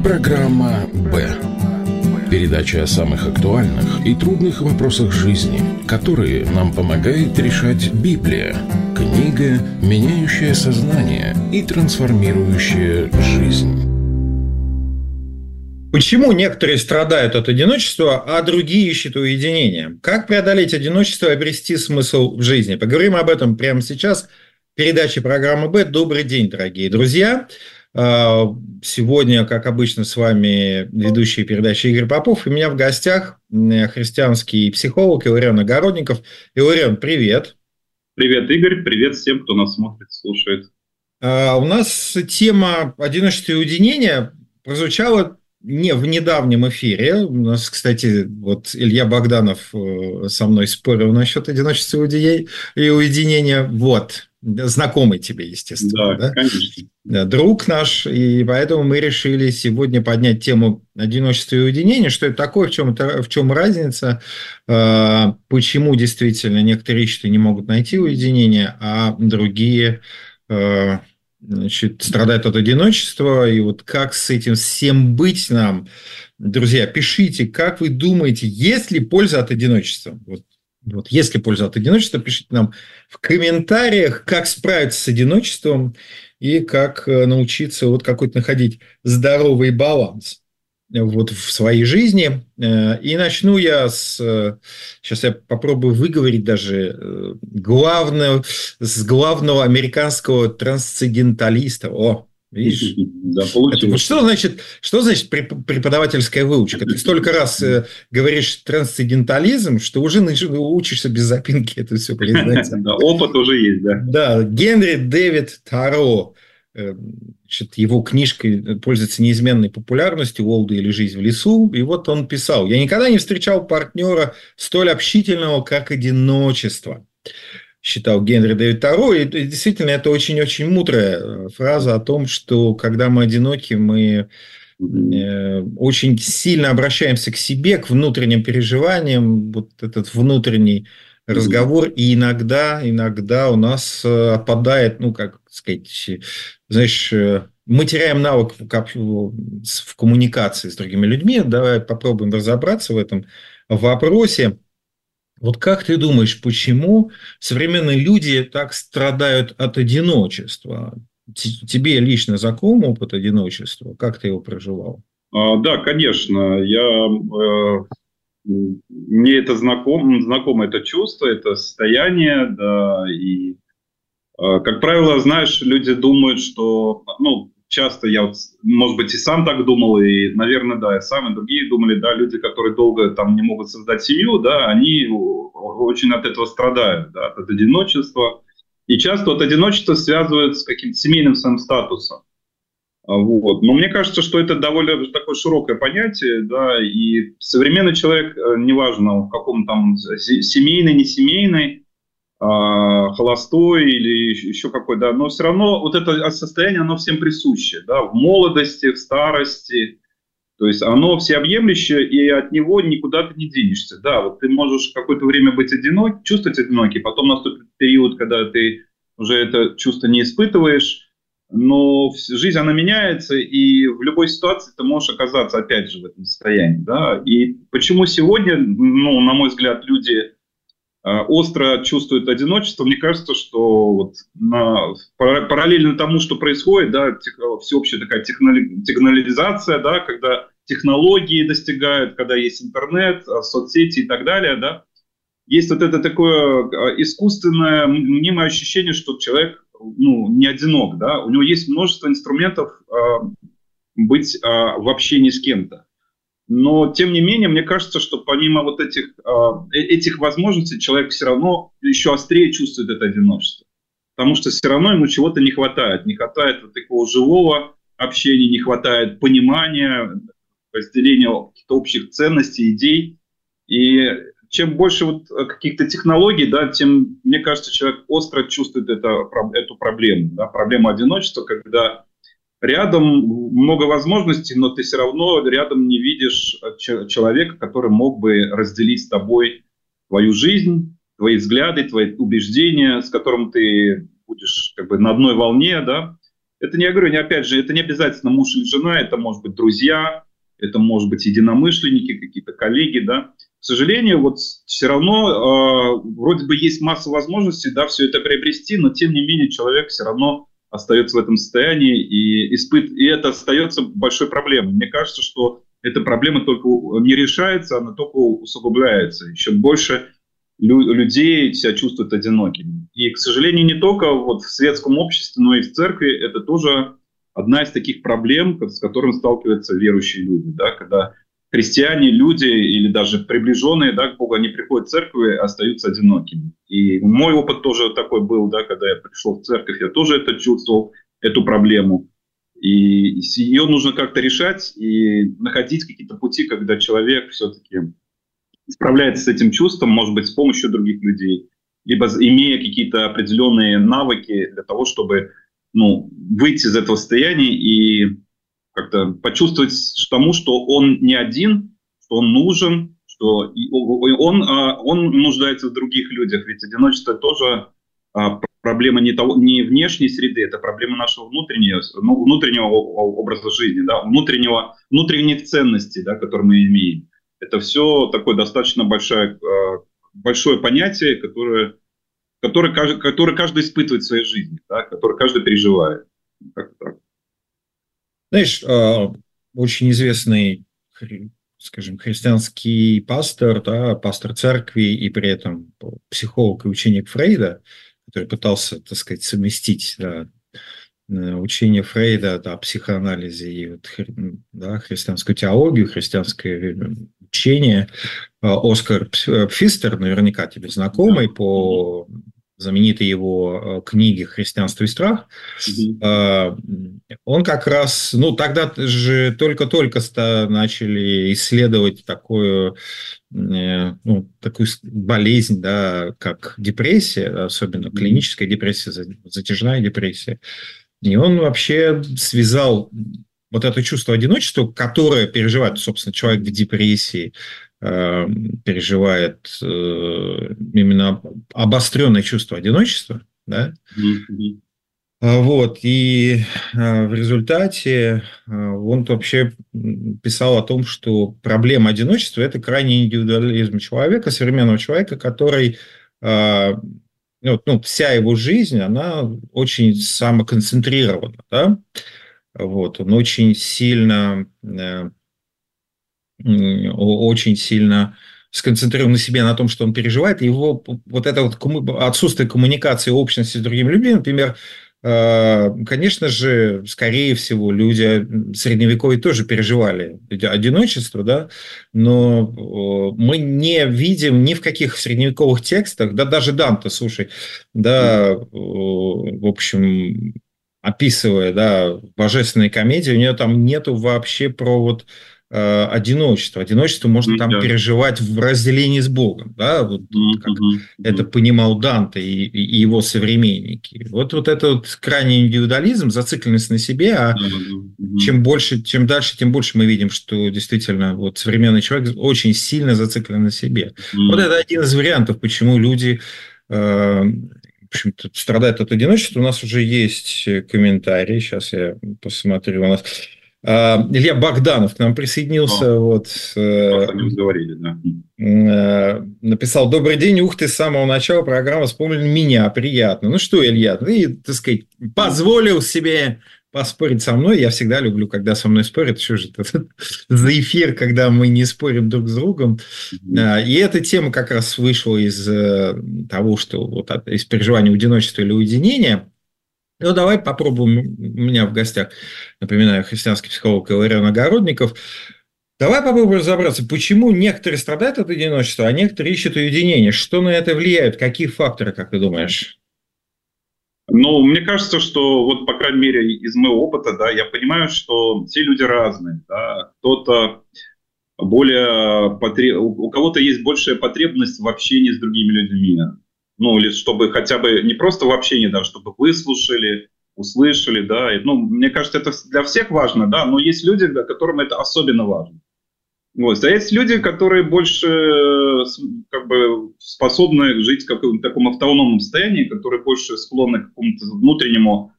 Программа «Б». Передача о самых актуальных и трудных вопросах жизни, которые нам помогает решать Библия. Книга, меняющая сознание и трансформирующая жизнь. Почему некоторые страдают от одиночества, а другие ищут уединения? Как преодолеть одиночество и обрести смысл в жизни? Поговорим об этом прямо сейчас в передаче программы «Б». Добрый день, дорогие друзья. Сегодня, как обычно, с вами ведущий передачи Игорь Попов. И у меня в гостях христианский психолог Илларион Огородников. Илларион, привет. Привет, Игорь. Привет всем, кто нас смотрит, слушает. У нас тема одиночества и уединения прозвучала не в недавнем эфире. У нас, кстати, вот Илья Богданов со мной спорил насчет одиночества и уединения. Вот. Знакомый тебе, естественно. Да, конечно. Да, друг наш, и поэтому мы решили сегодня поднять тему одиночества и уединения, что это такое, в чем разница, почему действительно некоторые ищут и не могут найти уединение, а другие страдают от одиночества, и вот как с этим всем быть нам. Друзья, пишите, как вы думаете, есть ли польза от одиночества? Вот если польза от одиночества, пишите нам в комментариях, как справиться с одиночеством и как научиться вот какой-то находить здоровый баланс вот в своей жизни. И начну я сейчас я попробую выговорить даже с главного американского трансценденталиста. Видишь? Да, получилось. Что значит преподавательская выучка? Ты столько раз говоришь трансцендентализм, что уже учишься без запинки это все признать. Да, опыт уже есть, да. Да, Генри Дэвид Таро, его книжка пользуется неизменной популярностью «Уолда или жизнь в лесу», и вот он писал: «Я никогда не встречал партнера столь общительного, как одиночество», считал Генри Дэвид Таро, и действительно это очень-очень мудрая фраза о том, что когда мы одиноки, мы очень сильно обращаемся к себе, к внутренним переживаниям, вот этот внутренний разговор, и иногда у нас отпадает, как сказать, знаешь, мы теряем навык в коммуникации с другими людьми. Давай попробуем разобраться в этом вопросе. Вот как ты думаешь, почему современные люди так страдают от одиночества? Тебе лично знаком опыт одиночества? Как ты его проживал? Да, конечно. Мне это знакомо это чувство, это состояние, да, и, как правило, знаешь, люди думают, что, часто я, может быть, и сам так думал, и, наверное, да, и сам, и другие думали, да, люди, которые долго там не могут создать семью, да, они очень от этого страдают, да, от одиночества, и часто от одиночества связывают с каким-то семейным своим статусом. Вот. Но мне кажется, что это довольно такое широкое понятие, да, и современный человек, неважно, в каком там семейный, не семейный, холостой или еще какой, да, но все равно вот это состояние, оно всем присуще, да, в молодости, в старости, то есть оно всеобъемлющее, и от него никуда ты не денешься, да, вот ты можешь какое-то время быть одинок, чувствовать одинокий, потом наступит период, когда ты уже это чувство не испытываешь, но жизнь, она меняется, и в любой ситуации ты можешь оказаться, опять же, в этом состоянии, да, и почему сегодня, на мой взгляд, люди остро чувствуют одиночество, мне кажется, что вот параллельно тому, что происходит, да, всеобщая такая технологизация, да, когда технологии достигают, когда есть интернет, соцсети и так далее, да, есть вот это такое искусственное, мнимое ощущение, что человек, не одинок, да, у него есть множество инструментов быть в общении с кем-то. Но, тем не менее, мне кажется, что помимо вот этих возможностей, человек все равно еще острее чувствует это одиночество. Потому что все равно ему чего-то не хватает. Не хватает вот такого живого общения, не хватает понимания, разделения каких-то общих ценностей, идей. И чем больше вот каких-то технологий, да, тем, мне кажется, человек остро чувствует эту проблему. Да, проблему одиночества, когда рядом много возможностей, но ты все равно рядом не видишь человека, который мог бы разделить с тобой твою жизнь, твои взгляды, твои убеждения, с которым ты будешь как бы на одной волне, да. Это не, я говорю, не, опять же, это не обязательно муж или жена, это может быть друзья, это может быть единомышленники, какие-то коллеги, да. К сожалению, вот все равно вроде бы есть масса возможностей, да, все это приобрести, но тем не менее человек все равно остается в этом состоянии, и это остается большой проблемой. Мне кажется, что эта проблема только не решается, она только усугубляется. Еще больше людей себя чувствуют одинокими. И, к сожалению, не только вот в светском обществе, но и в церкви это тоже одна из таких проблем, с которыми сталкиваются верующие люди. Да, когда христиане, люди или даже приближенные, да, к Богу, они приходят в церковь и остаются одинокими. И мой опыт тоже такой был, да, когда я пришел в церковь, я тоже это чувствовал, эту проблему. И ее нужно как-то решать и находить какие-то пути, когда человек все-таки справляется с этим чувством, может быть, с помощью других людей, либо имея какие-то определенные навыки для того, чтобы выйти из этого состояния и как-то почувствовать тому, что он не один, что он нужен, что он нуждается в других людях. Ведь одиночество тоже проблема не внешней среды, это проблема нашего внутреннего образа жизни, да, внутренних ценностей, да, которые мы имеем. Это все такое достаточно большое понятие, которое каждый испытывает в своей жизни, да, которое каждый переживает. Как-то так. Знаешь, очень известный, скажем, христианский пастор, да, пастор церкви и при этом психолог и ученик Фрейда, который пытался, так сказать, совместить, да, учение Фрейда, да, психоанализе и вот, да, христианскую теологию, христианское учение. Оскар Пфистер, наверняка тебе знакомый по знаменитой его книге «Христианство и страх», он как раз, тогда же только-только начали исследовать такую болезнь, да, как депрессия, особенно клиническая депрессия, затяжная депрессия. И он вообще связал вот это чувство одиночества, которое переживает, собственно, человек в депрессии, переживает именно обостренное чувство одиночества, да? Вот, и в результате он вообще писал о том, что проблема одиночества – это крайний индивидуализм человека, современного человека, который, вся его жизнь, она очень самоконцентрирована, да? Вот, он очень сильно сконцентрирован на себе, на том, что он переживает, и его вот это вот отсутствие коммуникации, общности с другими людьми, например, конечно же, скорее всего, люди средневековья тоже переживали одиночество, да, но мы не видим ни в каких средневековых текстах, да, даже Данте, слушай, да, в общем, описывая, да, божественные комедии, у нее там нету вообще про вот одиночество. Одиночество можно там переживать в разделении с Богом, да, вот как это понимал Данте и его современники. Вот это вот крайний индивидуализм, зацикленность на себе, а чем дальше, тем больше мы видим, что действительно вот современный человек очень сильно зациклен на себе. Вот это один из вариантов, почему люди в общем-то, страдают от одиночества. У нас уже есть комментарий, сейчас я посмотрю, у нас Илья Богданов к нам присоединился. Написал: добрый день, ух ты, с самого начала программы вспомнили меня, приятно. Ну что, Илья, ты, так сказать, позволил себе поспорить со мной. Я всегда люблю, когда со мной спорят. Что же это за эфир, когда мы не спорим друг с другом. И эта тема как раз вышла из того, что вот из переживания одиночества или уединения. Ну, давай попробуем. У меня в гостях, напоминаю, христианский психолог Иларион Огородников. Давай попробуем разобраться, почему некоторые страдают от одиночества, а некоторые ищут уединение. Что на это влияет? Какие факторы, как ты думаешь? Ну, мне кажется, что вот, по крайней мере, из моего опыта, да, я понимаю, что все люди разные. Да. Кто-то у кого-то есть большая потребность в общении с другими людьми. Ну, или чтобы хотя бы не просто в общении, да, чтобы выслушали, услышали, да. Мне кажется, это для всех важно, да, но есть люди, да, которым это особенно важно. Вот. А есть люди, которые больше как бы способны жить в каком-то таком автономном состоянии, которые больше склонны к какому-то внутреннему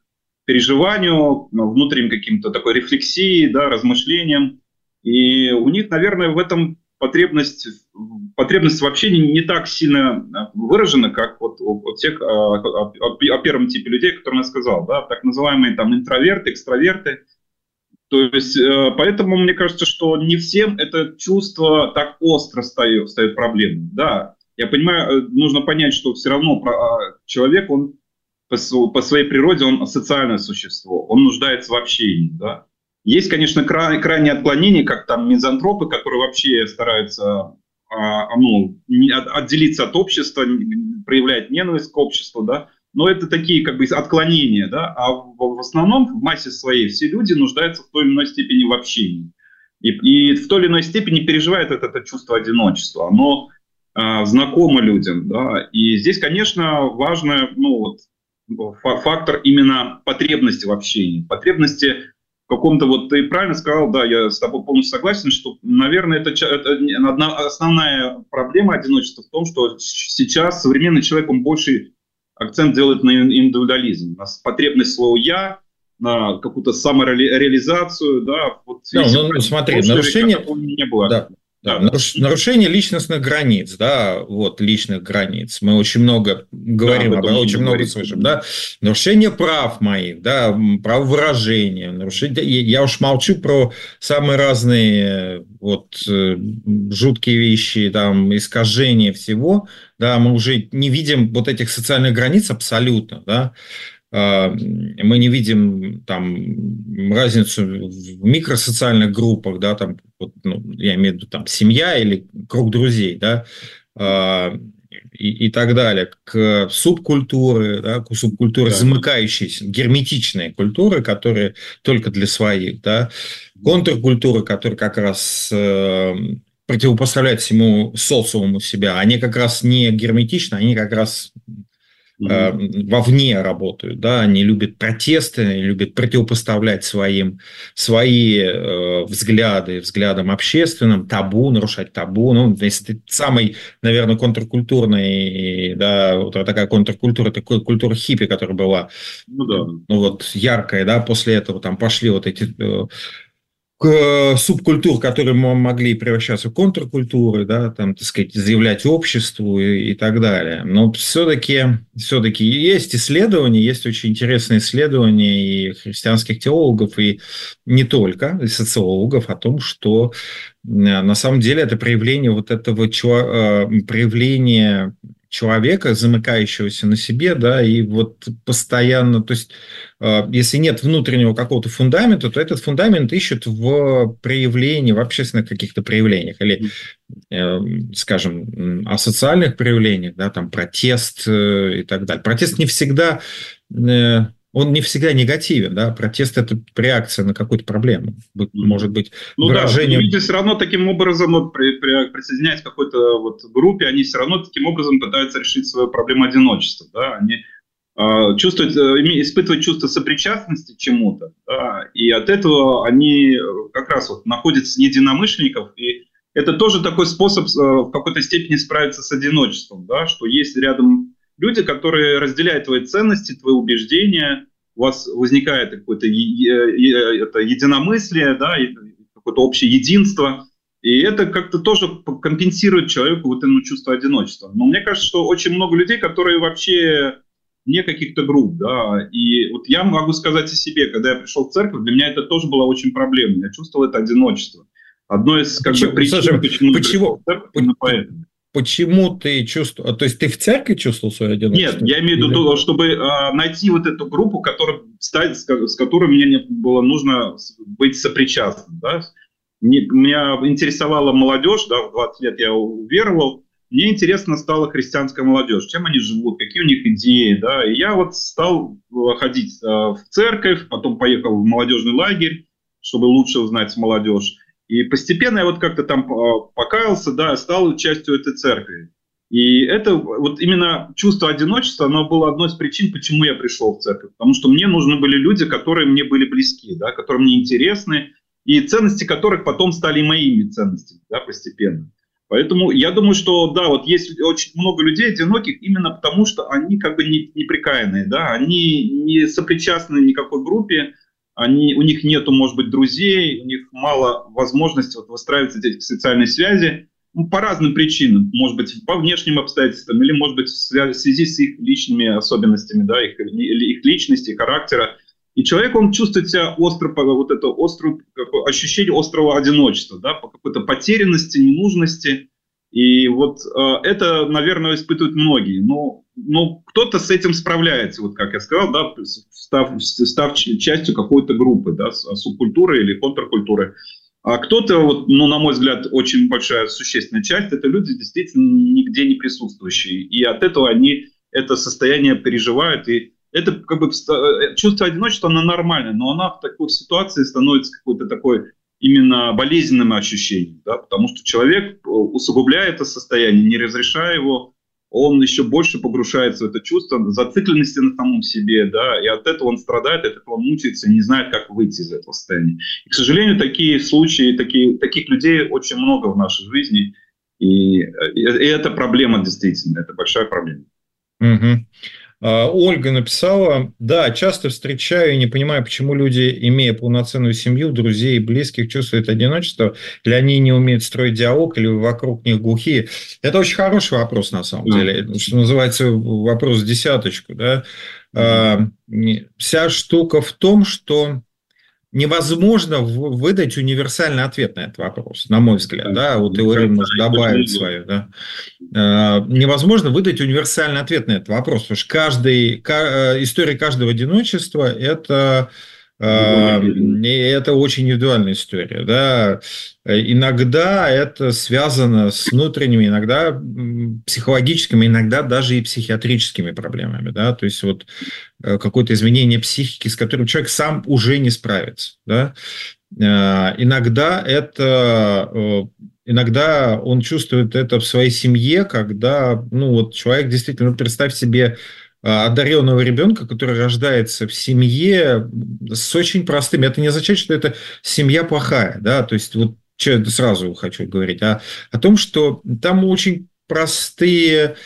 переживанию, внутренним каким-то такой рефлексии, да, размышлениям. И у них, наверное, в этом потребность в общении не так сильно выражена, как вот у тех, о первом типе людей, который я сказал, да, так называемые там интроверты, экстраверты. То есть, поэтому мне кажется, что не всем это чувство так остро встает проблемой. Да, я понимаю, нужно понять, что все равно человек, он по своей природе, он социальное существо, он нуждается в общении, да. Есть, конечно, крайние отклонения, как там мизантропы, которые вообще стараются отделиться от общества, проявлять ненависть к обществу, да. Но это такие как бы отклонения, да. А в основном, в массе своей, все люди нуждаются в той или иной степени в общении. И в той или иной степени переживают это чувство одиночества. Оно знакомо людям, да. И здесь, конечно, важный фактор именно потребности в общении, потребности в каком-то, вот ты правильно сказал, да, я с тобой полностью согласен, что, наверное, это основная проблема одиночества в том, что сейчас современный человек, он больше акцент делает на индивидуализм, на потребность своего «я», на какую-то самореализацию, да. Вот, смотри, нарушение... Не было. Да. Да, нарушение личностных границ, да, вот личных границ. Мы очень много говорим, очень много слышим, да. Нарушение прав моих, да, прав выражения, нарушение. Я уж молчу про самые разные вот жуткие вещи, там, искажения всего, да. Мы уже не видим вот этих социальных границ абсолютно, да. Мы не видим там разницу в микросоциальных группах, да, там, вот, я имею в виду там семья или круг друзей, да, и так далее, к субкультуре, да, к субкультуре замыкающейся, герметичные культуры, которые только для своих, да, контркультуры, которые как раз противопоставляют всему социуму себя, они как раз не герметичны, они как раз вовне работают, да, они любят протесты, любят противопоставлять свои взгляды взглядам общественным, табу, нарушать табу. Ну, если самый, наверное, контркультурный, да, вот такая контркультура, такая культура хиппи, которая была, вот яркая, да, после этого там пошли вот эти субкультур, которые могли превращаться в контркультуры, да, там, так сказать, заявлять обществу и так далее. Но все-таки есть исследования, есть очень интересные исследования и христианских теологов, и не только, и социологов о том, что на самом деле это проявление вот этого проявления человека, замыкающегося на себе, да, и вот постоянно, то есть, если нет внутреннего какого-то фундамента, то этот фундамент ищут в проявлении, в общественных каких-то проявлениях, или, скажем, о социальных проявлениях, да, там, протест и так далее. Протест не всегда... Он не всегда негативен, да, протест – это реакция на какую-то проблему, может быть, выражением… Да, люди все равно таким образом, вот, присоединяясь к какой-то вот группе, они все равно таким образом пытаются решить свою проблему одиночества, да, они испытывают чувство сопричастности к чему-то, да, и от этого они как раз вот находят единомышленников, и это тоже такой способ в какой-то степени справиться с одиночеством, да, что есть рядом… Люди, которые разделяют твои ценности, твои убеждения, у вас возникает какое-то единомыслие, да, какое-то общее единство, и это как-то тоже компенсирует человеку вот это чувство одиночества. Но мне кажется, что очень много людей, которые вообще не каких-то групп, да, и вот я могу сказать о себе, когда я пришел в церковь, для меня это тоже было очень проблемой, я чувствовал это одиночество. Одно из причин, почему? Почему ты чувствовал? То есть ты в церкви чувствовал свое одиночество? Нет, я имею в виду, чтобы найти вот эту группу, с которой мне было нужно быть сопричастным. Да? Меня интересовала молодежь, да, в 20 лет я уверовал. Мне интересно стала христианская молодежь, чем они живут, какие у них идеи. Да? И я вот стал ходить в церковь, потом поехал в молодежный лагерь, чтобы лучше узнать молодежь. И постепенно я вот как-то там покаялся, да, стал частью этой церкви. И это вот именно чувство одиночества, оно было одной из причин, почему я пришел в церковь. Потому что мне нужны были люди, которые мне были близки, да, которые мне интересны, и ценности которых потом стали моими ценностями, да, постепенно. Поэтому я думаю, что да, вот есть очень много людей одиноких именно потому, что они как бы неприкаянные, да, они не сопричастны никакой группе, у них нету, может быть, друзей, у них мало возможности вот выстраивать эти социальные связи, ну, по разным причинам, может быть, по внешним обстоятельствам, или, может быть, в связи с их личными особенностями, да, их личности, характера. И человек, он чувствует себя остро, вот это острое ощущение острого одиночества, да, по какой-то потерянности, ненужности. И вот это, наверное, испытывают многие. Но кто-то с этим справляется, вот как я сказал, да, став частью какой-то группы, да, субкультуры или контркультуры. А кто-то, вот, ну, на мой взгляд, очень большая существенная часть, это люди действительно нигде не присутствующие. И от этого они это состояние переживают, и это как бы чувство одиночества, оно нормальное, но она в такой ситуации становится какой-то такой именно болезненным ощущением, да, потому что человек, усугубляя это состояние, не разрешая его, он еще больше погружается в это чувство зацикленности на самом себе, да, и от этого он страдает, от этого он мучается и не знает, как выйти из этого состояния. И, к сожалению, такие случаи, таких людей очень много в нашей жизни, и это проблема действительно, это большая проблема. Угу. Ольга написала: да, часто встречаю и не понимаю, почему люди, имея полноценную семью, друзей и близких, чувствуют одиночество, или они не умеют строить диалог, или вокруг них глухие. Это очень хороший вопрос, на самом деле, что называется, вопрос в десяточку. Да? Вся штука в том, что невозможно выдать универсальный ответ на этот вопрос, на мой взгляд. Да? Вот Иларин может добавить свое. Да? Невозможно выдать универсальный ответ на этот вопрос, потому что история каждого одиночества – это очень индивидуальная история. Да? Иногда это связано с внутренними, иногда психологическими, иногда даже и психиатрическими проблемами. Да? То есть вот какое-то изменение психики, с которым человек сам уже не справится. Да? Иногда он чувствует это в своей семье, когда, ну, вот человек действительно, представь себе одаренного ребенка, который рождается в семье с очень простым. Это не означает, что это семья плохая, да, то есть вот сразу хочу говорить о том, что там очень простые,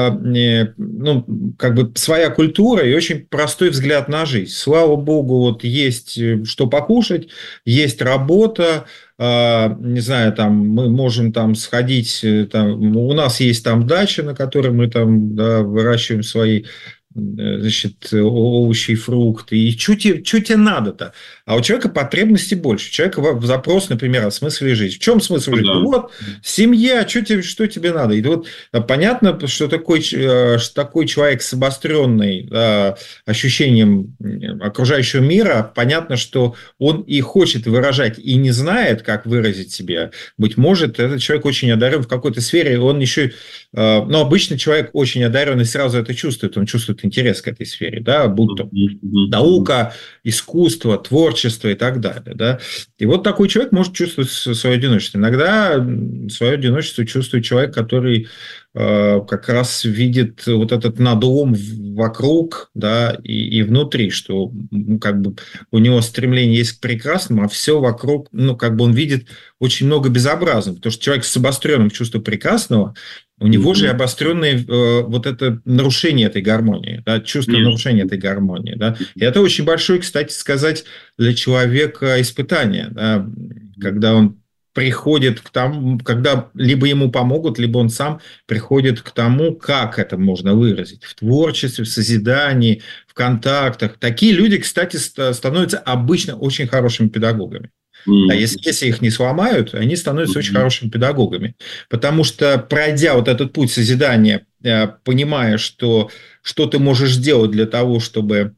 ну, как бы своя культура и очень простой взгляд на жизнь. Слава богу, вот есть что покушать, есть работа, не знаю, там мы можем там сходить, там, у нас есть там дача, на которой мы там, да, выращиваем свои, значит, овощи и фрукты. И что тебе надо-то? А у человека потребностей больше. У человека запрос, например, о смысле жизни. В чем смысл жизни? Да. Вот семья, что тебе надо? И вот понятно, что такой человек с обостренным ощущением окружающего мира, понятно, что он и хочет выражать, и не знает, как выразить себя. Быть может, этот человек очень одарен в какой-то сфере, он еще... Но обычно человек очень одарен и сразу это чувствует. Он чувствует интерес к этой сфере, да, будь то наука, искусство, творчество и так далее. Да. И вот такой человек может чувствовать свое одиночество. Иногда свое одиночество чувствует человек, который как раз видит вот этот надлом вокруг, да, и внутри, что как бы у него стремление есть к прекрасному, а все вокруг, ну, как бы он видит очень много безобразного, потому что человек с обостренным чувством прекрасного, у него же обостренное вот это нарушение этой гармонии, да, чувство нарушения этой гармонии. Да. И это очень большое, кстати сказать, для человека испытание, да, когда он приходит к тому, когда либо ему помогут, либо он сам приходит к тому, как это можно выразить. В творчестве, в созидании, в контактах. Такие люди, кстати, становятся обычно очень хорошими педагогами. А если их не сломают, они становятся очень хорошими педагогами. Потому что, пройдя вот этот путь созидания, понимая, что ты можешь сделать для того, чтобы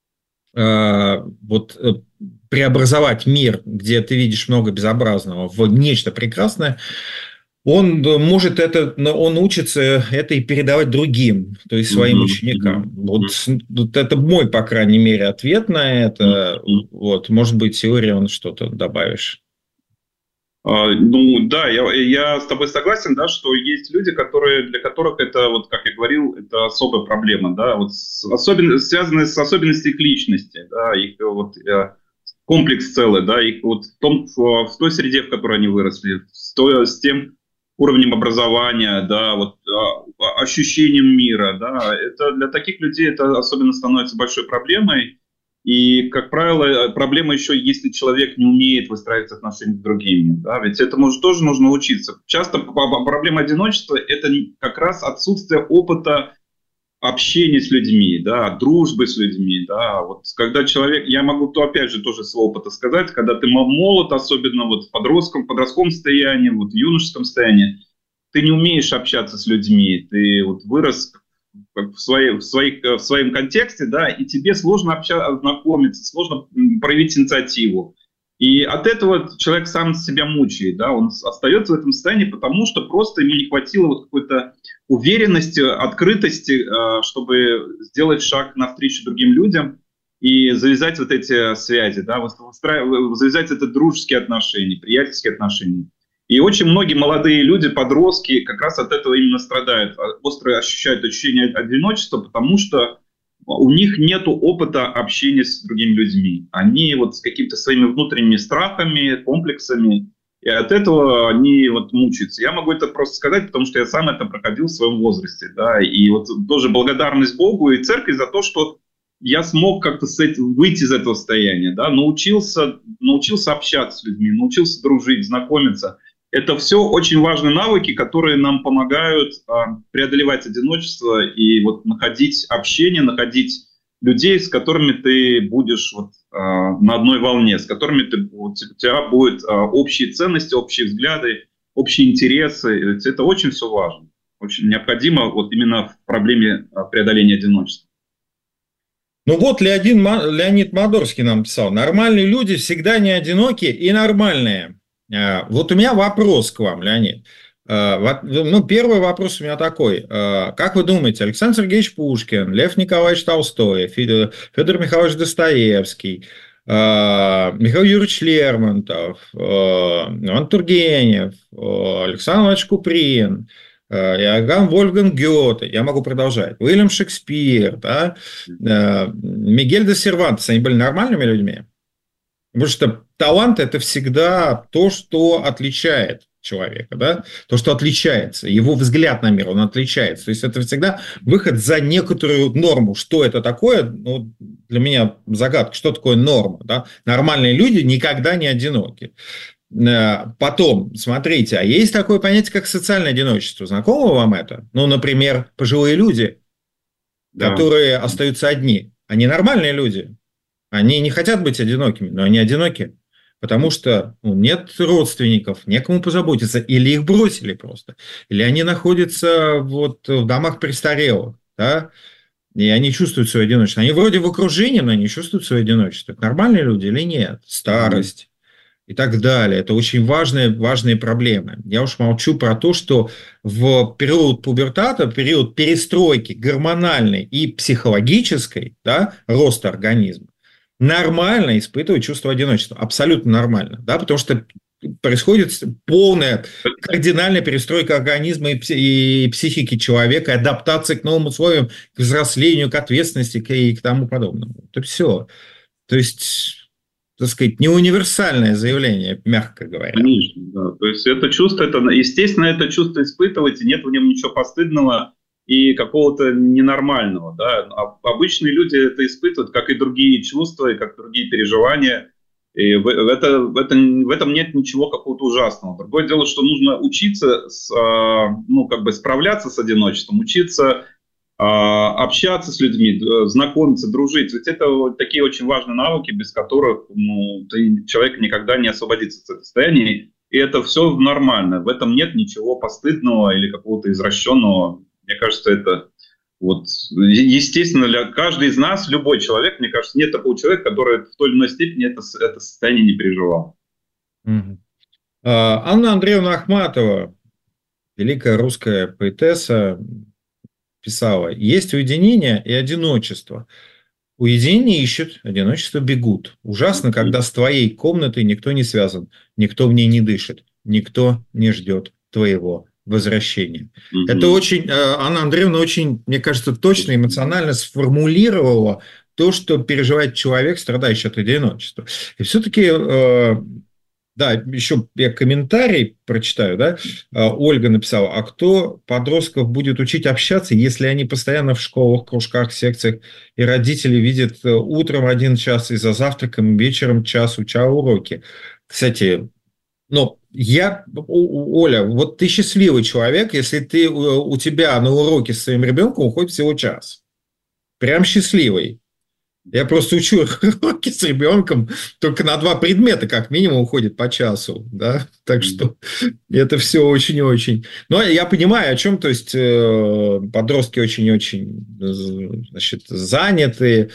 вот преобразовать мир, где ты видишь много безобразного, в нечто прекрасное, он учится это и передавать другим, то есть своим ученикам. Вот это мой, по крайней мере, ответ на это. Вот, может быть, Иларион, что-то добавишь? Ну да, я с тобой согласен, да, что есть люди, для которых это, вот как я говорил, это особая проблема, да, вот связанная с особенностью их личности, да, их вот комплекс целый, да, их вот в той среде, в которой они выросли, с тем уровнем образования, да, вот, ощущением мира, да, это для таких людей это особенно становится большой проблемой. И, как правило, проблема еще, если человек не умеет выстраивать отношения с другими. Да? Ведь этому же тоже нужно учиться. Часто проблема одиночества – это как раз отсутствие опыта общения с людьми, да, дружбы с людьми. Да? Вот когда человек, я могу, опять же, тоже своего опыта сказать, когда ты молод, особенно вот в подростковом состоянии, вот в юношеском состоянии, ты не умеешь общаться с людьми, ты вот вырос в своем контексте, да, и тебе сложно знакомиться, сложно проявить инициативу. И от этого человек сам себя мучает, да, он остается в этом состоянии, потому что просто ему не хватило вот какой-то уверенности, открытости, чтобы сделать шаг навстречу другим людям и завязать вот эти связи, да, завязать это дружеские отношения, приятельские отношения. И очень многие молодые люди, подростки, как раз от этого именно страдают, остро ощущают ощущение одиночества, потому что у них нет опыта общения с другими людьми. Они вот с какими-то своими внутренними страхами, комплексами, и от этого они вот мучаются. Я могу это просто сказать, потому что я сам это проходил в своем возрасте. Да, и вот тоже благодарность Богу и церкви за то, что я смог как-то выйти из этого состояния, да, научился общаться с людьми, научился дружить, знакомиться. Это все очень важные навыки, которые нам помогают преодолевать одиночество и вот находить общение, находить людей, с которыми ты будешь вот, на одной волне, с которыми у тебя будут общие ценности, общие взгляды, общие интересы. Это очень все важно, очень необходимо вот именно в проблеме преодоления одиночества. Ну вот Леонид Мадорский нам писал: нормальные люди всегда не одиноки и нормальные. Вот у меня вопрос к вам, Леонид. Ну, первый вопрос у меня такой. Как вы думаете, Александр Сергеевич Пушкин, Лев Николаевич Толстой, Федор Михайлович Достоевский, Михаил Юрьевич Лермонтов, Иван Тургенев, Александр Иванович Куприн, Иоганн Вольфганг Гёте, я могу продолжать, Уильям Шекспир, да, Мигель де Сервантес, они были нормальными людьми? Потому что талант – это всегда то, что отличает человека, да? То, что отличается, его взгляд на мир, он отличается. То есть это всегда выход за некоторую норму. Что это такое? Ну, для меня загадка, что такое норма? Да? Нормальные люди никогда не одиноки. Потом, смотрите, а есть такое понятие, как социальное одиночество. Знакомо вам это? Ну, например, пожилые люди, да, которые остаются одни. Они нормальные люди. Они не хотят быть одинокими, но они одиноки, потому что нет родственников, некому позаботиться, или их бросили просто, или они находятся вот в домах престарелых, да, и они чувствуют свое одиночество. Они вроде в окружении, но они чувствуют свое одиночество. Это нормальные люди или нет? Старость и так далее. Это очень важные проблемы. Я уж молчу про то, что в период пубертата, период перестройки гормональной и психологической, да, роста организма, нормально испытывать чувство одиночества. Абсолютно нормально. Да, потому что происходит полная кардинальная перестройка организма и психики человека, адаптация к новым условиям, к взрослению, к ответственности и к тому подобному. Это все. То есть, так сказать, не универсальное заявление, мягко говоря. Конечно, да. То есть это чувство, естественно, это чувство испытывать, и нет в нем ничего постыдного и какого-то ненормального. Да? Обычные люди это испытывают, как и другие чувства, и как другие переживания. И в этом нет ничего какого-то ужасного. Другое дело, что нужно учиться справляться с одиночеством, учиться общаться с людьми, знакомиться, дружить. Ведь это вот такие очень важные навыки, без которых человек никогда не освободится от этого состояния. И это все нормально. В этом нет ничего постыдного или какого-то извращенного. Мне кажется, это вот естественно для каждого из нас, любой человек, мне кажется, нет такого человека, который в той или иной степени это состояние не переживал. Анна Андреевна Ахматова, великая русская поэтесса, писала: есть уединение и одиночество. Уединение ищут, одиночество бегут. Ужасно, когда с твоей комнатой никто не связан, никто в ней не дышит, никто не ждет твоего возвращения. Это очень, Анна Андреевна очень, мне кажется, точно, эмоционально сформулировала то, что переживает человек, страдающий от одиночества. И все-таки Да, еще я комментарий прочитаю, да. Ольга написала: а кто подростков будет учить общаться, если они постоянно в школах, кружках, секциях, и родители видят утром 1 час и за завтраком, вечером час уча уроки? Кстати, Оля, вот ты счастливый человек, если у тебя на уроке с своим ребенком уходит всего час. Прям счастливый. Я просто учу уроки с ребенком, только на 2 предмета, как минимум, уходит по часу, да, так что это все очень-очень. Но я понимаю, о чем, то есть подростки очень-очень, значит, заняты,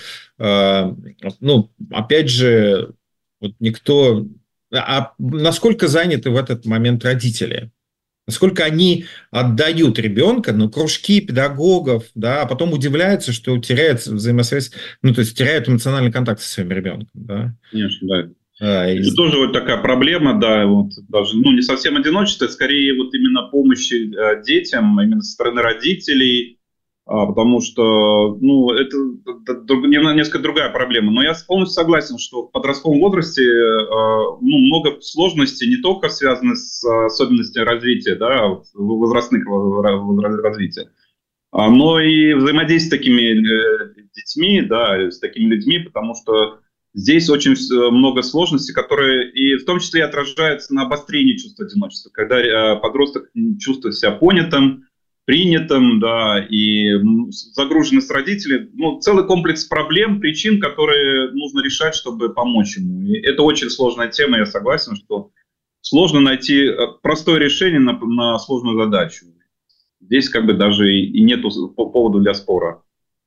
опять же, вот никто... А насколько заняты в этот момент родители? Насколько они отдают ребенка, кружки педагогов, да, а потом удивляются, что теряют взаимосвязь, то есть теряют эмоциональный контакт со своим ребенком, да. Конечно, да. Это тоже вот такая проблема, да, вот даже, не совсем одиночество, скорее вот именно помощи детям, именно со стороны родителей, потому что, это несколько другая проблема. Но я полностью согласен, что в подростковом возрасте много сложностей, не только связаны с особенностями развития, да, возрастных развития, но и взаимодействие с такими детьми, да, с такими людьми, потому что здесь очень много сложностей, которые и в том числе и отражаются на обострении чувства одиночества, когда подросток чувствует себя понятым, принятым, да, и загруженность родителей, целый комплекс проблем, причин, которые нужно решать, чтобы помочь ему. И это очень сложная тема, я согласен, что сложно найти простое решение на сложную задачу. Здесь даже и нету повода для спора.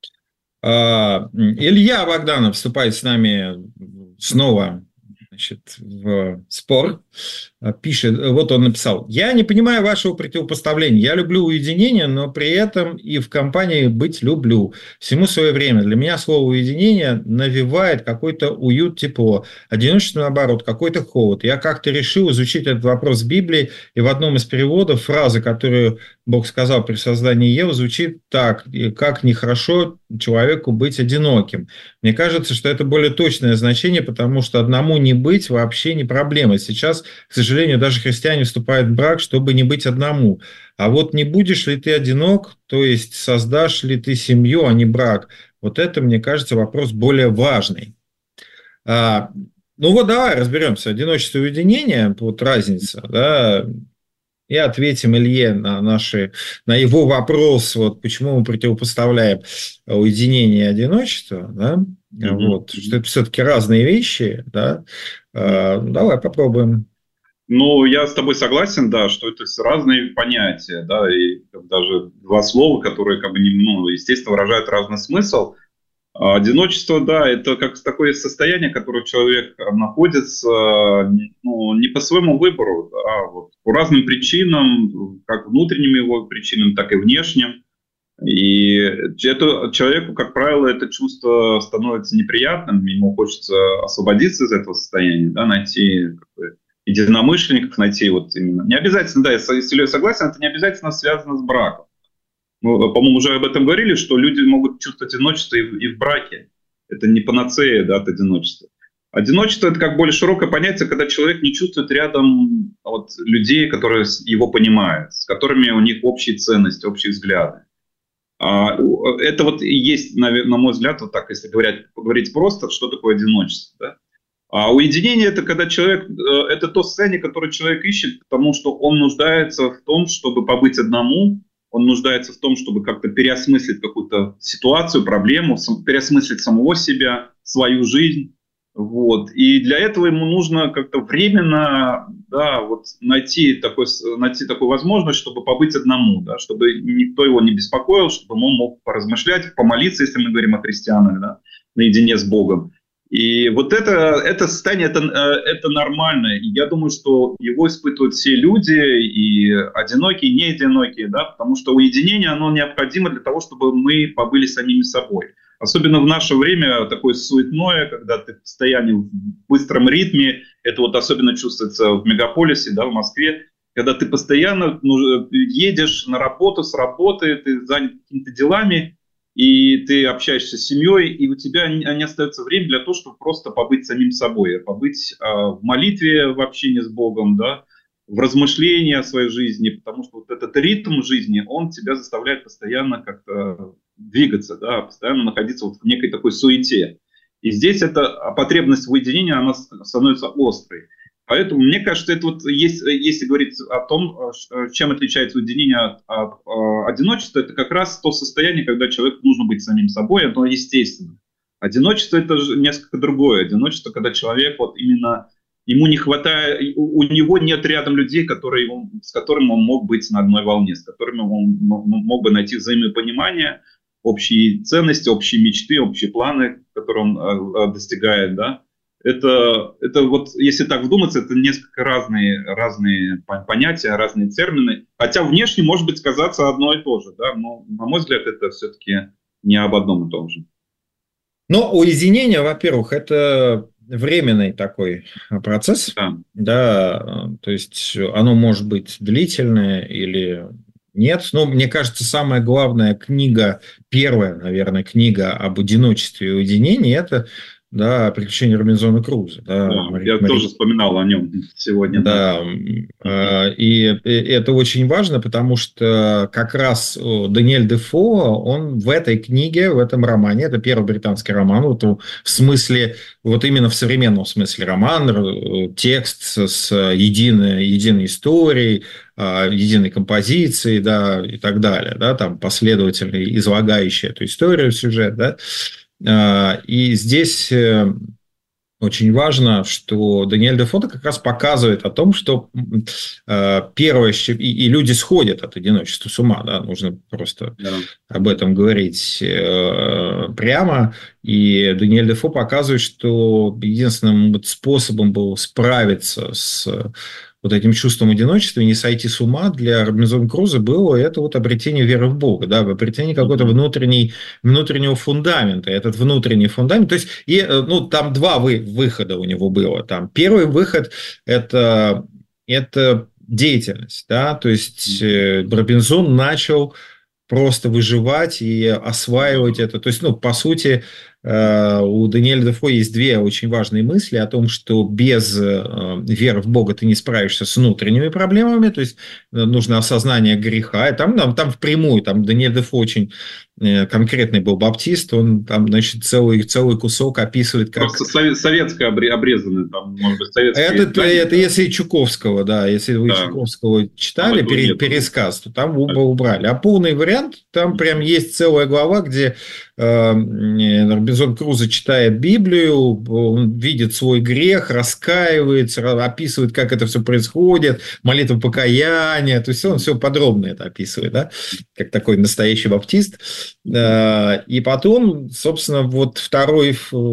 Илья Богданов вступает с нами снова, в спор, пишет, вот он написал: я не понимаю вашего противопоставления, я люблю уединение, но при этом и в компании быть люблю. Всему свое время. Для меня слово уединение навевает какой-то уют, тепло, одиночество, наоборот, какой-то холод. Я как-то решил изучить этот вопрос в Библии, и в одном из переводов фраза, которую Бог сказал при создании Евы, звучит так: как нехорошо человеку быть одиноким. Мне кажется, что это более точное значение, потому что одному не быть вообще не проблема. Сейчас, к сожалению, даже христиане вступают в брак, чтобы не быть одному. А вот не будешь ли ты одинок, то есть создашь ли ты семью, а не брак? Вот это, мне кажется, вопрос более важный. Давай разберемся. Одиночество и уединение, вот разница, да, и ответим Илье на его вопрос, вот почему мы противопоставляем уединение и одиночество, да, вот, что это все-таки разные вещи, да. Давай попробуем. Я с тобой согласен, да, что это разные понятия, да, и даже два слова, которые, естественно, выражают разный смысл. Одиночество, да, это как такое состояние, в котором человек находится, не по своему выбору, а вот по разным причинам, как внутренним его причинам, так и внешним. И это человеку, как правило, это чувство становится неприятным, ему хочется освободиться из этого состояния, да, найти единомышленников, найти вот именно. Не обязательно, да, я с Ильей согласен, это не обязательно связано с браком. Мы, по-моему, уже об этом говорили, что люди могут чувствовать одиночество и в браке. Это не панацея, да, от одиночества. Одиночество – это как более широкое понятие, когда человек не чувствует рядом людей, которые его понимают, с которыми у них общие ценности, общие взгляды. Это вот и есть, на мой взгляд, вот так, если говорить просто, что такое одиночество. Да? А уединение – это когда человек, это то состояние, которое человек ищет, потому что он нуждается в том, чтобы побыть одному. Он нуждается в том, чтобы как-то переосмыслить какую-то ситуацию, проблему, переосмыслить самого себя, свою жизнь. Вот. И для этого ему нужно как-то временно, да, найти такую возможность, чтобы побыть одному, да, чтобы никто его не беспокоил, чтобы он мог поразмышлять, помолиться, если мы говорим о христианах, да, наедине с Богом. И вот это состояние, это нормально. И я думаю, что его испытывают все люди, и одинокие, и не одинокие, да, потому что уединение, оно необходимо для того, чтобы мы побыли самими собой. Особенно в наше время такое суетное, когда ты постоянно в быстром ритме, это особенно чувствуется в мегаполисе, да, в Москве, когда ты постоянно едешь на работу, с работы, ты занят какими-то делами, и ты общаешься с семьей, и у тебя не остается времени для того, чтобы просто побыть самим собой, побыть в молитве, в общении с Богом, да, в размышлении о своей жизни, потому что вот этот ритм жизни, он тебя заставляет постоянно как-то двигаться, да, постоянно находиться вот в некой такой суете. И здесь эта потребность в уединении, она становится острой. Поэтому, мне кажется, это вот есть, если говорить о том, чем отличается уединение от одиночества, это как раз то состояние, когда человеку нужно быть самим собой, оно естественно. Одиночество – это же несколько другое. Одиночество, когда человек вот именно, ему не хватает, у него нет рядом людей, с которыми он мог быть на одной волне, с которыми он мог бы найти взаимопонимание, общие ценности, общие мечты, общие планы, которые он достигает, да. Это вот, если так вдуматься, это несколько разные понятия, разные термины. Хотя внешне может быть казаться одно и то же, да, но, на мой взгляд, это все-таки не об одном и том же. Но уединение, во-первых, это временный такой процесс, да, то есть оно может быть длительное или нет. Но мне кажется, самая главная книга, первая, наверное, книга об одиночестве и уединении – это, да, «Приключения Робинзона Крузо». Да, я тоже вспоминал о нем сегодня. Да, и это очень важно, потому что как раз Даниэль Дефо, он в этой книге, в этом романе, это первый британский роман, вот в смысле, вот именно в современном смысле роман, текст с единой историей, единой композицией, да, и так далее, да, там последовательно излагающий эту историю, сюжет, да. И здесь очень важно, что Даниэль Дефо как раз показывает о том, что первое, и люди сходят от одиночества с ума, да, нужно просто об этом говорить прямо, и Даниэль Дефо показывает, что единственным способом было справиться с вот этим чувством одиночества и не сойти с ума для Робинзона Крузо было это вот обретение веры в Бога, да, обретение какого-то внутреннего фундамента. Этот внутренний фундамент, то есть, ну, там два выхода у него было. Там первый выход – это деятельность, да, то есть Робинзон начал просто выживать и осваивать это. То есть, ну, по сути, у Даниэля Дефо есть две очень важные мысли о том, что без веры в Бога ты не справишься с внутренними проблемами, то есть нужно осознание греха. И там впрямую, там Даниэль Дефо очень конкретный был баптист, он там, значит, целый кусок описывает, как... Просто советское обрезанное, там, может быть, советское... Это если Чуковского, да, если вы Чуковского читали, пересказ, то там убрали. А полный вариант, там прям есть целая глава, где Робинзон Крузо читает Библию, он видит свой грех, раскаивается, описывает, как это все происходит, молитва покаяния, то есть он все подробно это описывает, да, как такой настоящий баптист. И потом, собственно, вот второй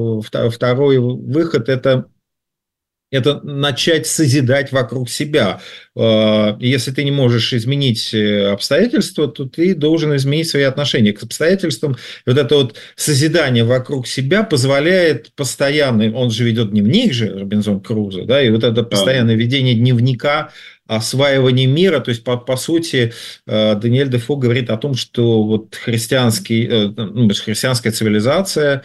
выход – это начать созидать вокруг себя. Если ты не можешь изменить обстоятельства, то ты должен изменить свои отношения к обстоятельствам. Вот это вот созидание вокруг себя позволяет постоянно, он же ведет дневник же, Робинзон Крузо, да, и вот это постоянное ведение дневника, осваивание мира, то есть, по сути, Даниэль Дефо говорит о том, что вот христианская цивилизация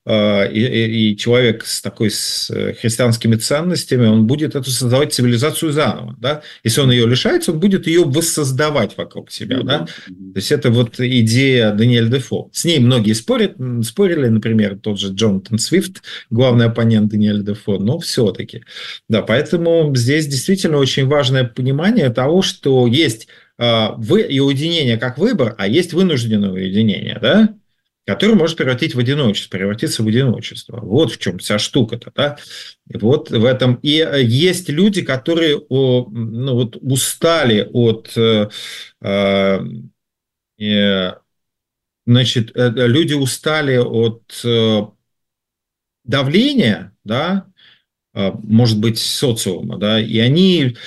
и человек с христианскими ценностями, он будет эту создавать цивилизацию заново, да? Если он ее лишается, он будет ее воссоздавать вокруг себя, да? То есть, это вот идея Даниэля Дефо. С ней многие спорили, например, тот же Джонатан Свифт, главный оппонент Даниэля Дефо, но все-таки. Да, поэтому здесь действительно очень важное понимание того, что есть и уединение как выбор, а есть вынужденное уединение, да, которое может превратиться в одиночество. Вот в чем вся штука-то, да. Вот в этом. И есть люди, которые устали от... Значит, люди устали от давления, да, может быть, социума, да, и они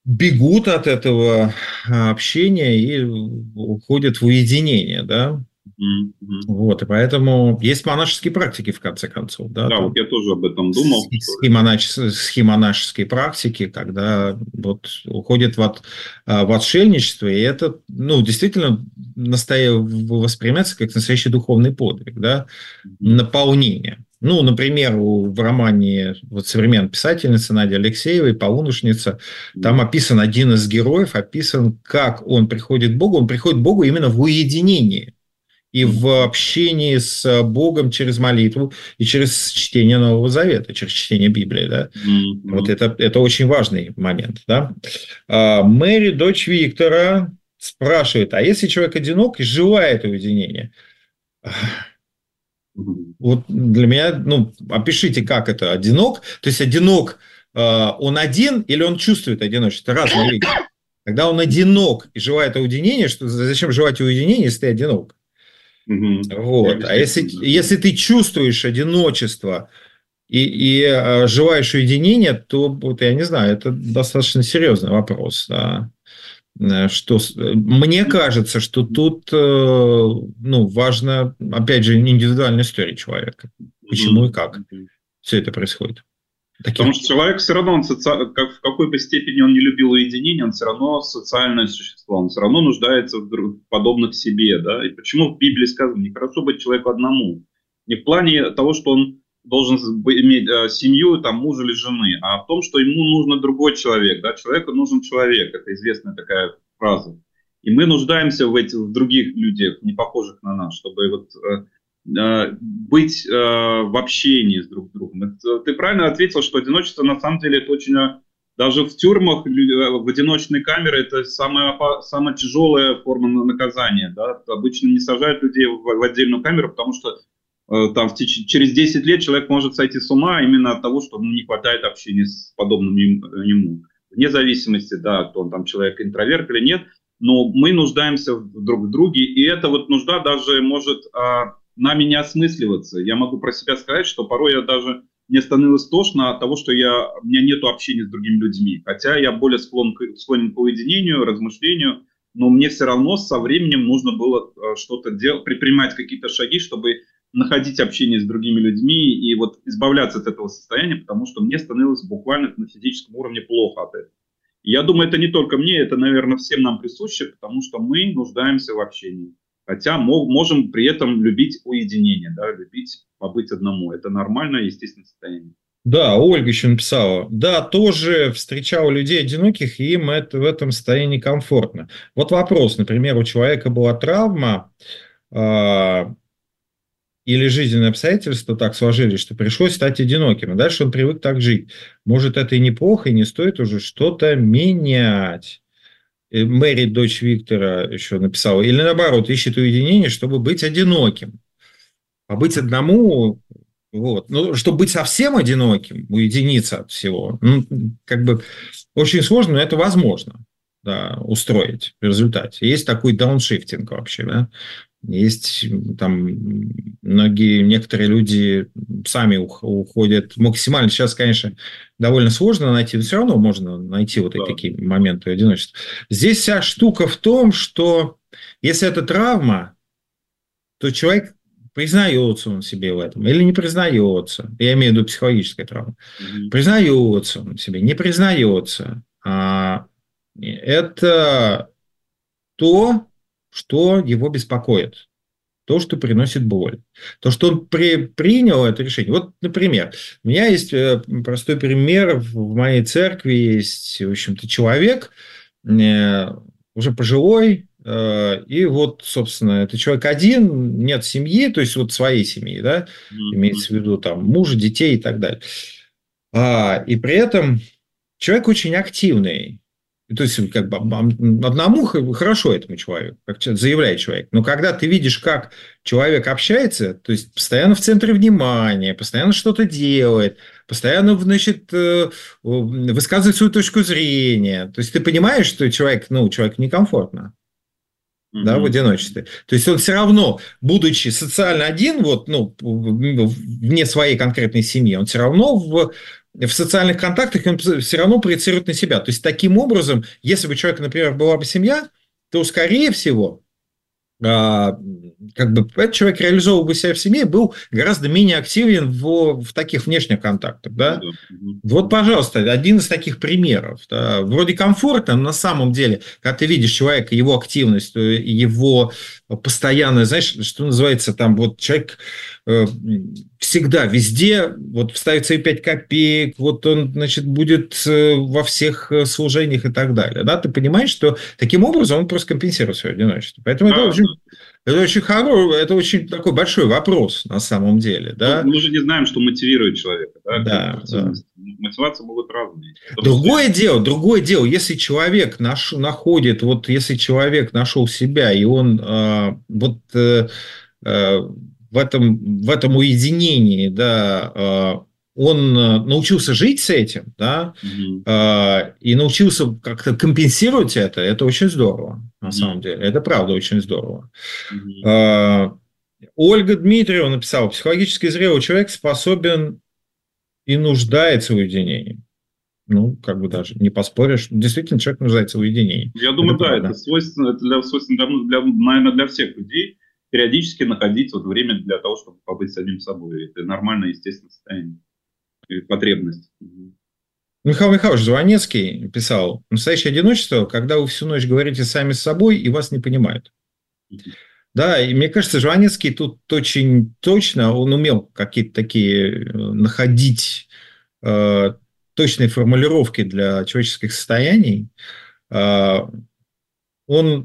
бегут от этого общения и уходят в уединение, да. Вот, и поэтому есть монашеские практики, в конце концов. Да, Да, вот я тоже об этом думал. Схемонашеские практики, когда вот уходит в отшельничество, и это, ну, действительно воспринимается как настоящий духовный подвиг, да, наполнение. Ну, например, в романе вот современной писательницы Нади Алексеевой «Полуношница» там описан один из героев, описан, как он приходит к Богу. Он приходит к Богу именно в уединении и в общении с Богом через молитву и через чтение Нового Завета, через чтение Библии. Да? Вот это очень важный момент. Да? Мэри, дочь Виктора, спрашивает, а если человек одинок и желает уединения? Вот для меня, ну, опишите, как это одинок. То есть одинок, он один или он чувствует одиночество? Это разные вещи. Когда он одинок и желает уединения, зачем желать уединения, если ты одинок? Вот. А если ты чувствуешь одиночество и желаешь уединения, то, вот, я не знаю, это достаточно серьезный вопрос. Да. Мне кажется, что тут важна, опять же, индивидуальная история человека. Почему и как все это происходит. Потому что человек все равно, в какой бы степени он не любил уединение, он все равно социальное существо, он все равно нуждается в подобных себе. Да? И почему в Библии сказано, нехорошо быть человеку одному? Не в плане того, что он должен иметь семью, там, мужа или жены, а в том, что ему нужен другой человек. Да? Человеку нужен человек. Это известная такая фраза. И мы нуждаемся в других людях, не похожих на нас, чтобы вот быть в общении с друг другом. Ты правильно ответил, что одиночество на самом деле это очень... Даже в тюрьмах, в одиночной камере это самая тяжелая форма наказания. Да? Обычно не сажают людей в отдельную камеру, потому что там через 10 лет человек может сойти с ума именно от того, что ему не хватает общения с подобным ему. Вне зависимости, да, то он там человек интроверт или нет, но мы нуждаемся друг в друге, и эта вот нужда даже может нами не осмысливаться. Я могу про себя сказать, что порой мне становилось тошно от того, что у меня нет общения с другими людьми, хотя я более склонен к уединению, размышлению, но мне все равно со временем нужно было что-то делать, предпринимать какие-то шаги, чтобы находить общение с другими людьми и вот избавляться от этого состояния, потому что мне становилось буквально на физическом уровне плохо от этого. И я думаю, это не только мне, это, наверное, всем нам присуще, потому что мы нуждаемся в общении. Хотя можем при этом любить уединение, да, любить побыть одному. Это нормальное, естественное состояние. Да, Ольга еще написала. Да, тоже встречала людей одиноких, и им в этом состоянии комфортно. Вот вопрос, например, у человека была травма, или жизненные обстоятельства так сложились, что пришлось стать одиноким, и дальше он привык так жить. Может, это и неплохо, и не стоит уже что-то менять. И Мэри, дочь Виктора, еще написала. Или наоборот, ищет уединение, чтобы быть одиноким. А быть одному, вот. Ну, чтобы быть совсем одиноким, уединиться от всего, ну, как бы очень сложно, но это возможно, да, устроить в результате. Есть такой дауншифтинг вообще, да. Есть там некоторые люди сами уходят максимально. Сейчас, конечно, довольно сложно найти, но все равно можно найти вот такие моменты одиночества. Здесь вся штука в том, что если это травма, то человек признается он себе в этом или не признается. Я имею в виду психологическая травма. Признается он себе, не признается. Это то, что его беспокоит, то, что приносит боль, то, что он принял это решение. Вот, например, у меня есть простой пример, в моей церкви есть, в общем-то, человек, уже пожилой, и вот, собственно, это человек один, нет семьи, то есть вот своей семьи, да, имеется в виду там мужа, детей и так далее. И при этом человек очень активный. То есть, как бы одному хорошо этому человеку, как заявляет человек. Но когда ты видишь, как человек общается, то есть постоянно в центре внимания, постоянно что-то делает, постоянно, значит, высказывает свою точку зрения, то есть ты понимаешь, что человеку некомфортно. Да, в одиночестве. То есть он все равно, будучи социально один, вот, вне своей конкретной семьи, он все равно в социальных контактах он все равно проецирует на себя. То есть таким образом, если бы у человека, например, была бы семья, то, скорее всего, как бы этот человек реализовывал бы себя в семье, был гораздо менее активен в таких внешних контактах, Ну да. да. Вот, пожалуйста, один из таких примеров. Да. Вроде комфортно, но на самом деле, когда ты видишь человека, его активность, его постоянное, знаешь, что называется, там вот человек всегда, везде, вот вставит свои 5 копеек, вот он, значит, будет во всех служениях и так далее. Да, ты понимаешь, что таким образом он просто компенсирует свое одиночество. Поэтому Да, это очень хороший, это очень такой большой вопрос на самом деле, ну, да. мы же не знаем, что мотивирует человека, да, к Да, да. активности. Мотивации могут разные. В том числе. Другое дело, если человек находит, вот если человек нашел себя, и он в этом уединении, да, он научился жить с этим, да, Мгм. и научился как-то компенсировать это очень здорово, на самом Мгм. деле. Это правда очень здорово. Мгм. А, Ольга Дмитриева написала: психологически зрелый человек способен и нуждается в уединении. Ну, как бы даже не поспоришь. Действительно, человек нуждается в уединении. Я Это думаю, да, это правда. свойственно, свойственно наверное, для всех людей периодически находить вот время для того, чтобы побыть самим собой. Это нормальное, естественное состояние и потребность. Мгм. Михаил Михайлович Жванецкий писал: настоящее одиночество, когда вы всю ночь говорите сами с собой и вас не понимают. Мгм. Да, и мне кажется, Жванецкий тут очень точно, он умел какие-то такие находить э, точные формулировки для человеческих состояний. Э, он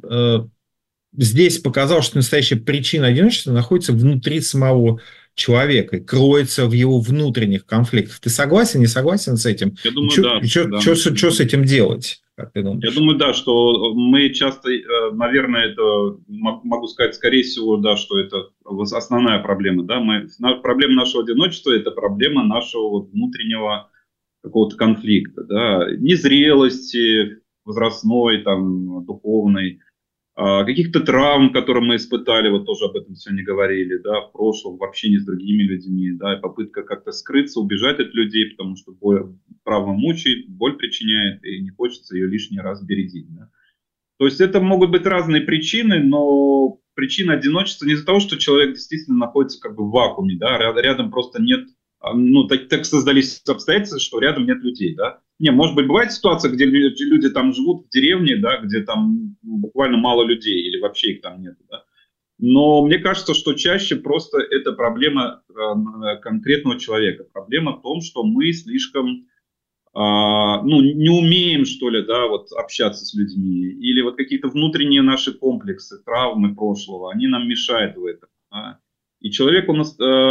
здесь показал, что настоящая причина одиночества находится внутри самого человека, кроется в его внутренних конфликтах. Ты согласен, не согласен с этим? Я И думаю, да. Да. что с этим делать, как ты Я думаешь? думаю, да, что мы часто, наверное, это могу сказать, скорее всего, да, что это основная проблема. Да? Проблема нашего одиночества – это проблема нашего вот внутреннего какого-то конфликта, да, незрелости возрастной, там, духовной, каких-то травм, которые мы испытали, вот тоже об этом сегодня говорили, да, в прошлом, в общении с другими людьми, да, и попытка как-то скрыться, убежать от людей, потому что травма мучает, боль причиняет, и не хочется ее лишний раз бередить, да. То есть это могут быть разные причины, но причина одиночества не из-за того, что человек действительно находится как бы в вакууме, да, рядом просто нет, ну, так создались обстоятельства, что рядом нет людей, да. Не, может быть, бывает ситуация, где люди там живут в деревне, да, где там буквально мало людей или вообще их там нет, да. Но мне кажется, что чаще просто это проблема конкретного человека. Проблема в том, что мы слишком ну, не умеем, что ли, да, вот общаться с людьми, или вот какие-то внутренние наши комплексы, травмы прошлого, они нам мешают в этом. Да? И человек, он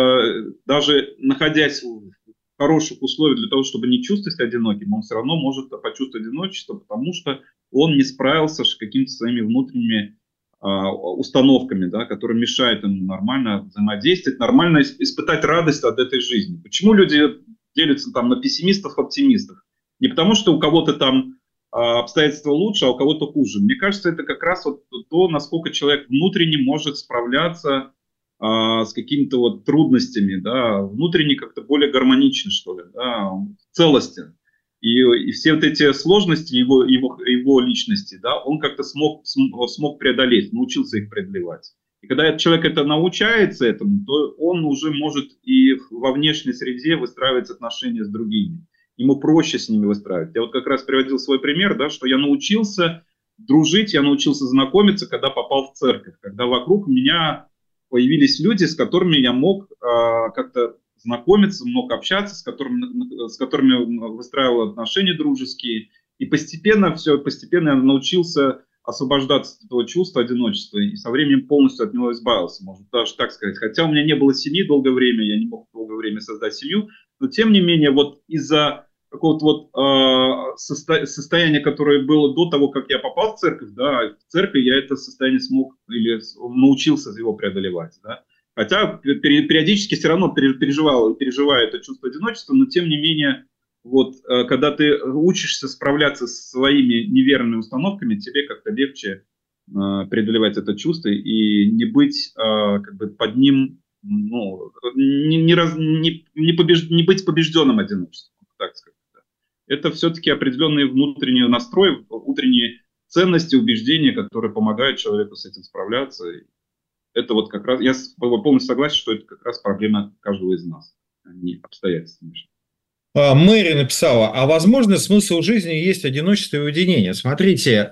даже находясь в хороших условиях для того, чтобы не чувствовать себя одиноким, он все равно может почувствовать одиночество, потому что он не справился с какими-то своими внутренними установками, да, которые мешают ему нормально взаимодействовать, нормально испытать радость от этой жизни. Почему люди делятся там на пессимистов, оптимистов? Не потому, что у кого-то там обстоятельства лучше, а у кого-то хуже. Мне кажется, это как раз вот то, насколько человек внутренне может справляться с какими-то вот трудностями, да, внутренне как-то более гармонично, что ли, да, целостен. И все вот эти сложности его личности, да, он как-то смог преодолеть, научился их преодолевать. И когда человек это научается этому, то он уже может и во внешней среде выстраивать отношения с другими. Ему проще с ними выстраивать. Я вот как раз приводил свой пример, да, что я научился дружить, я научился знакомиться, когда попал в церковь, когда вокруг меня появились люди, с которыми я мог как-то знакомиться, мог общаться, с которыми выстраивал отношения дружеские. И постепенно я научился освобождаться от этого чувства одиночества и со временем полностью от него избавился, можно даже так сказать. Хотя у меня не было семьи долгое время, я не мог долгое время создать семью, но тем не менее вот из-за какого-то вот состояния, которое было до того, как я попал в церковь, да, в церковь я это состояние смог или научился его преодолевать, да. Хотя периодически все равно переживаю это чувство одиночества, но тем не менее, вот, когда ты учишься справляться с своими неверными установками, тебе как-то легче преодолевать это чувство и не быть как бы под ним, ну, не быть побежденным одиночеством, так сказать. Это все-таки определенный внутренний настрой, внутренние ценности, убеждения, которые помогают человеку с этим справляться. это вот как раз, я полностью согласен, что это как раз проблема каждого из нас, а не обстоятельства. Мэри написала, а возможно, смысл жизни есть одиночество и уединение. Смотрите,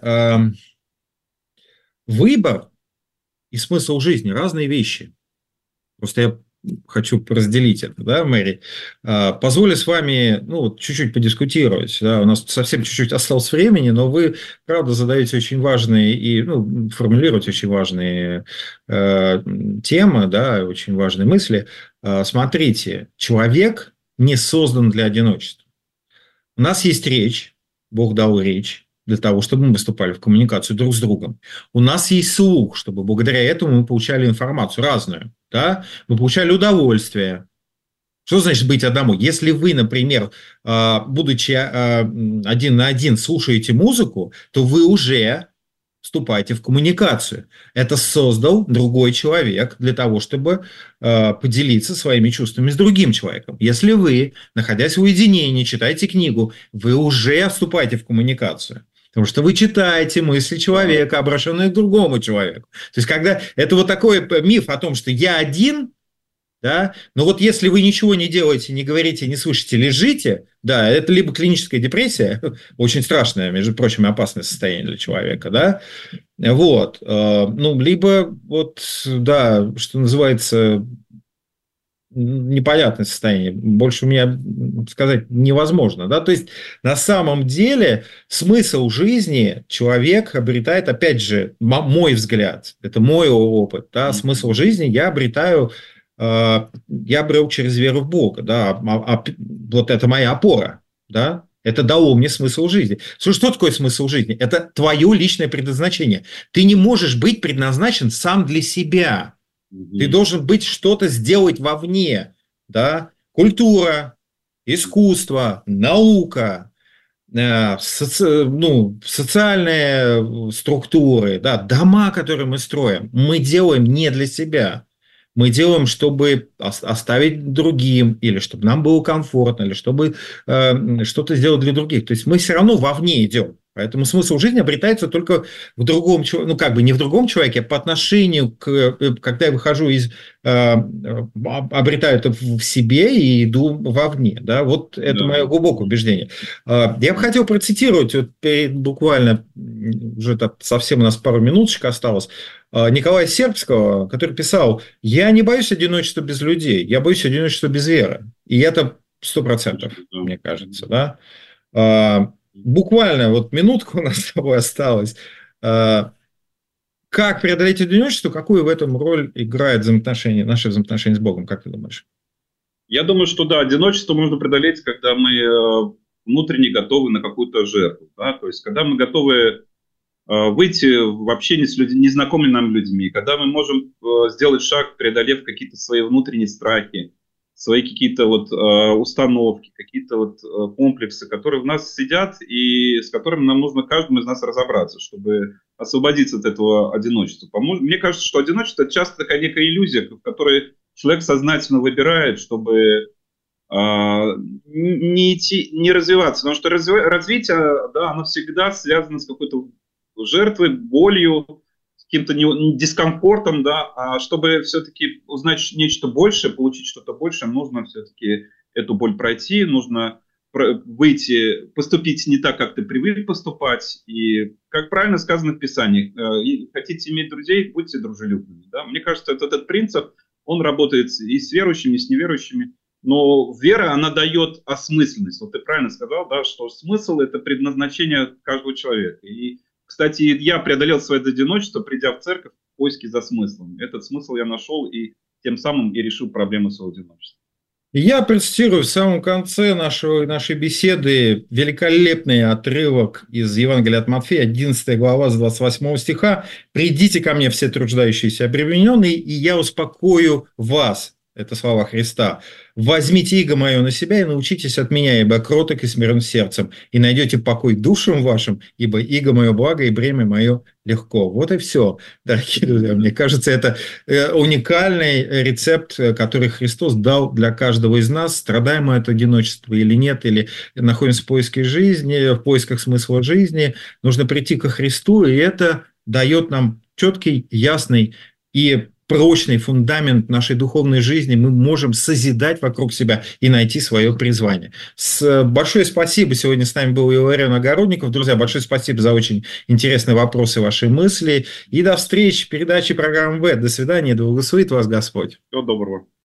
выбор и смысл жизни – разные вещи. Просто я хочу разделить это, да, Мэри. Позволю с вами, чуть-чуть подискутировать. Да, у нас совсем чуть-чуть осталось времени, но вы, правда, задаете очень важные и формулируете очень важные темы, да, очень важные мысли. Смотрите, человек не создан для одиночества. У нас есть речь, Бог дал речь для того, чтобы мы выступали в коммуникацию друг с другом. У нас есть слух, чтобы благодаря этому мы получали информацию разную. Да? Мы получали удовольствие. Что значит быть одному? Если вы, например, будучи один на один, слушаете музыку, то вы уже вступаете в коммуникацию. Это создал другой человек для того, чтобы поделиться своими чувствами с другим человеком. Если вы, находясь в уединении, читаете книгу, вы уже вступаете в коммуникацию. Потому что вы читаете мысли человека, обращенные к другому человеку. То есть, когда это вот такой миф о том, что я один, да, но вот если вы ничего не делаете, не говорите, не слышите, лежите, да, это либо клиническая депрессия, очень страшное, между прочим, опасное состояние для человека, да, вот, либо вот, да, что называется, непонятное состояние, больше у меня сказать невозможно, да, то есть на самом деле смысл жизни человек обретает, опять же, мой взгляд, это мой опыт, да, смысл жизни я обретаю, я обрел через веру в Бога, да, вот это моя опора, да, это дало мне смысл жизни. Что такое смысл жизни? Это твое личное предназначение. Ты не можешь быть предназначен сам для себя. Ты должен быть что-то сделать вовне, да? Культура, искусство, наука, социальные структуры, да, дома, которые мы строим, мы делаем не для себя. Мы делаем, чтобы оставить другим, или чтобы нам было комфортно, или чтобы что-то сделать для других. То есть мы все равно вовне идем. Поэтому смысл жизни обретается только в другом человеке, не в другом человеке, а по отношению к, когда я выхожу обретаю это в себе и иду вовне. Да? Вот это мое глубокое убеждение. Я бы хотел процитировать, буквально уже совсем у нас пару минуточек осталось, Николая Сербского, который писал: «Я не боюсь одиночества без людей, я боюсь одиночества без веры». И это 100%, мне кажется. Да? Буквально минутка у нас с тобой осталась. Как преодолеть одиночество, какую в этом роль играет наши взаимоотношения с Богом, как ты думаешь? Я думаю, что да, одиночество можно преодолеть, когда мы внутренне готовы на какую-то жертву. Да? То есть, когда мы готовы выйти в общение с незнакомыми нам людьми, когда мы можем сделать шаг, преодолев какие-то свои внутренние страхи, свои какие-то установки, какие-то комплексы, которые в нас сидят и с которыми нам нужно каждому из нас разобраться, чтобы освободиться от этого одиночества. Мне кажется, что одиночество – это часто такая некая иллюзия, в которой человек сознательно выбирает, чтобы не идти, не развиваться. Потому что развитие, да, оно всегда связано с какой-то жертвой, болью, с каким-то дискомфортом, да, а чтобы все-таки узнать нечто большее, получить что-то большее, нужно все-таки эту боль пройти, нужно выйти, поступить не так, как ты привык поступать, и, как правильно сказано в Писании, хотите иметь друзей, будьте дружелюбными, да? Мне кажется, этот принцип, он работает и с верующими, и с неверующими, но вера, она дает осмысленность. Вот ты правильно сказал, да, что смысл – это предназначение каждого человека. И, кстати, я преодолел свое одиночество, придя в церковь в поиске за смыслом. Этот смысл я нашел и тем самым и решил проблему своего одиночества. Я процитирую в самом конце нашей беседы великолепный отрывок из Евангелия от Матфея, 11 глава, с 28 стиха. «Придите ко мне, все труждающиеся и обремененные, и я успокою вас». Это слова Христа. «Возьмите иго мое на себя и научитесь от меня, ибо кроток и смирен сердцем, и найдете покой душам вашим, ибо иго мое благо и бремя мое легко». Вот и все, дорогие друзья. Мне кажется, это уникальный рецепт, который Христос дал для каждого из нас, страдаем мы от одиночества или нет, или находимся в поиске жизни, в поисках смысла жизни. Нужно прийти ко Христу, и это дает нам четкий, ясный и прочный фундамент нашей духовной жизни, мы можем созидать вокруг себя и найти свое призвание. Большое спасибо. Сегодня с нами был Илларион Огородников. Друзья, большое спасибо за очень интересные вопросы, ваши мысли. И до встречи в передаче программы «До свидания, да благословит вас Господь. Всего доброго.